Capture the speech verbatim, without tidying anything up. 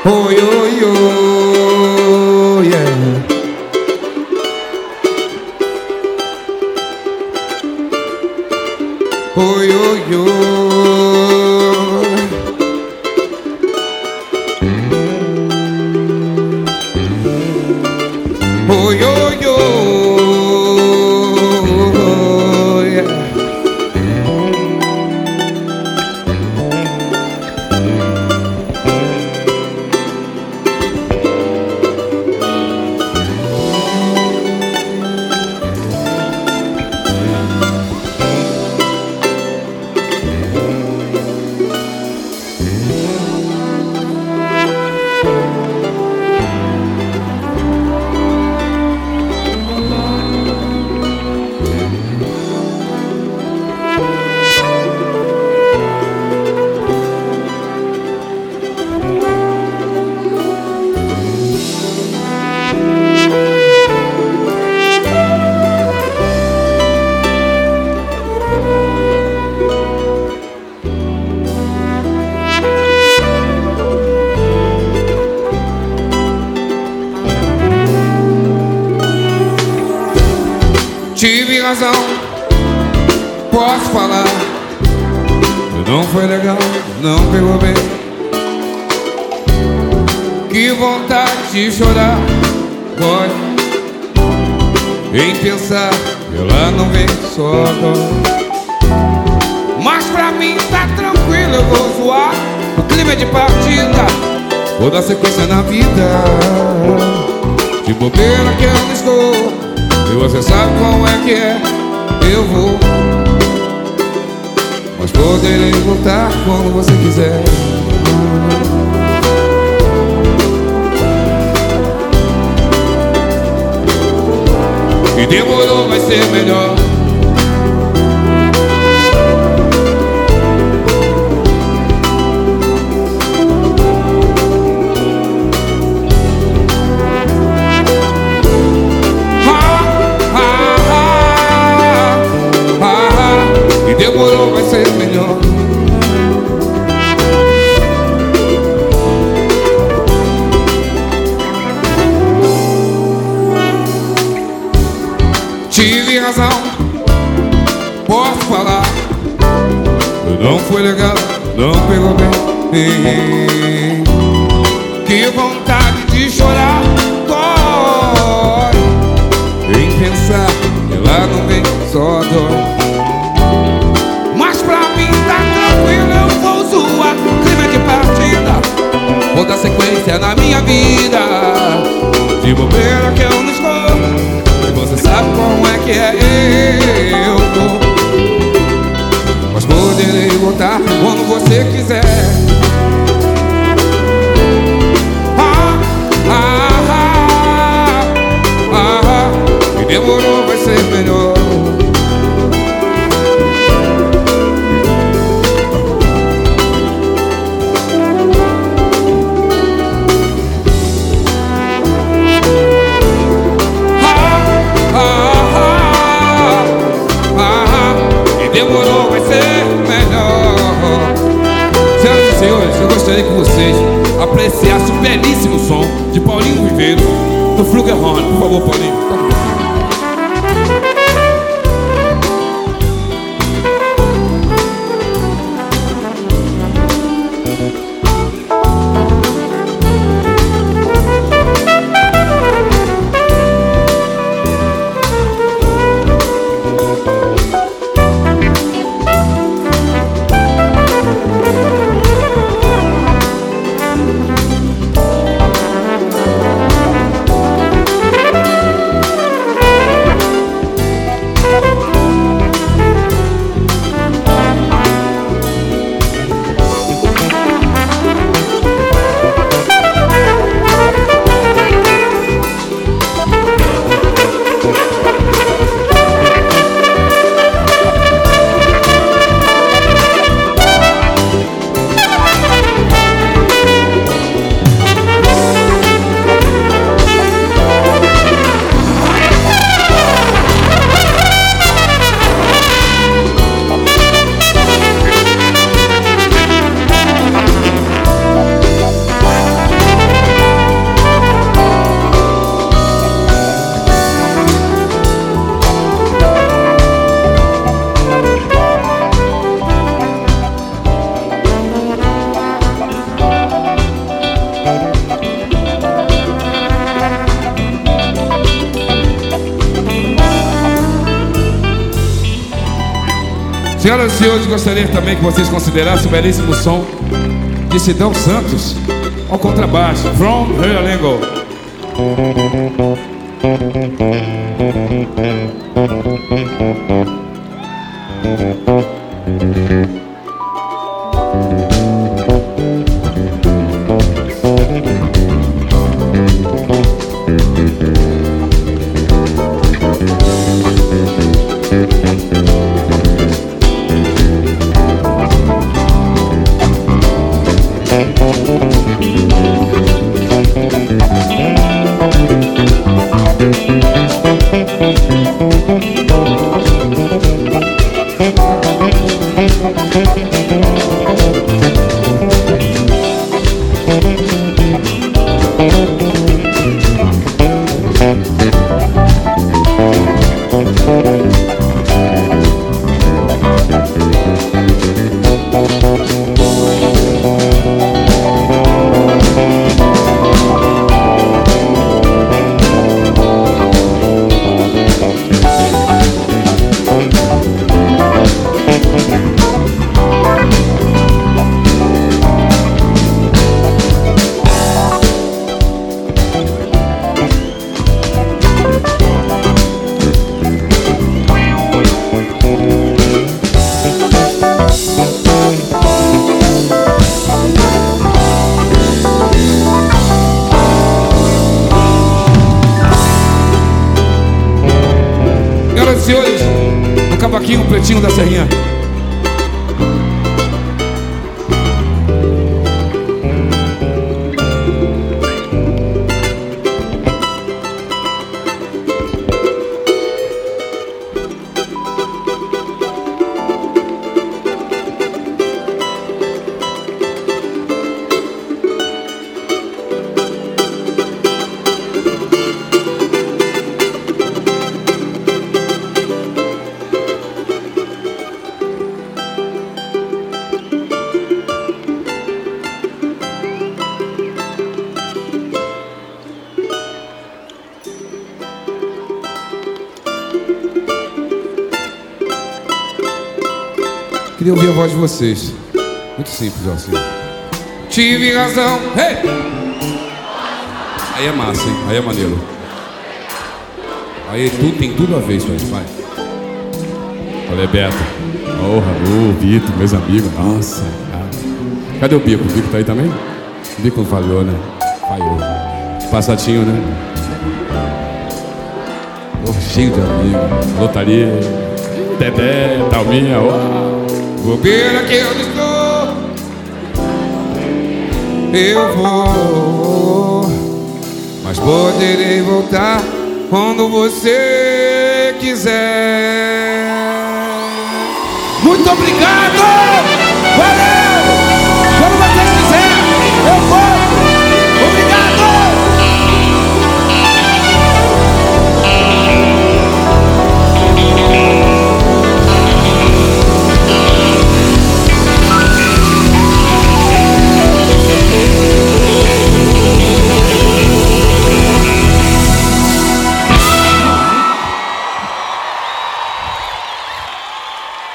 Oh, yo, yo, yeah. Oh, yo, yo. Oh, yo, yo, yeah. Tive razão, posso falar. Não foi legal, não pegou bem. Que vontade de chorar, dói em pensar que ela não vem só dói. Mas pra mim tá tranquilo, eu vou zoar. O clima é de partida, vou dar sequência na vida. De bobeira que eu não estou, e você sabe como é que é, eu vou. Mas poderei voltar quando você quiser. E demorou, vai ser melhor. Demorou, vai ser melhor. Tive razão, posso falar. Não foi legal, não pegou bem. Que vontade de chorar, dói em pensar que ela não vem, só dói. Vou dar sequência na minha vida. De bobeira que eu não estou, e você sabe como é que é, eu vou. Mas poderei voltar quando você quiser. Ah, ah, ah, ah, ah. E demorou, vai ser melhor. Demorou, vai ser melhor. Senhoras e senhores, eu gostaria que vocês apreciassem o belíssimo som de Paulinho Viveiro do Flugelhorn. Por favor, Paulinho. Senhoras e senhores, gostaria também que vocês considerassem o belíssimo som de Sidão Santos ao contrabaixo, From Realengo. Senhoras e senhores, no cavaquinho pretinho da Serrinha. Queria ouvir a voz de vocês. Muito simples, ó, assim. Tive razão, hey! Aí é massa, hein? Aí é maneiro. Aí tudo, tem tudo a ver isso aí, vai. Olha, Beto. Porra, ô, Vitor, meus amigos. Nossa, cara. Cadê o Bico? O Bico tá aí também? O Bico falhou, né? Falhou. Passatinho, né? Oh, cheio de amigos. Lotaria. Dedé, Talminha, ó. Bobeira que eu estou, eu vou, mas poderei voltar quando você quiser. Muito obrigado! Valeu!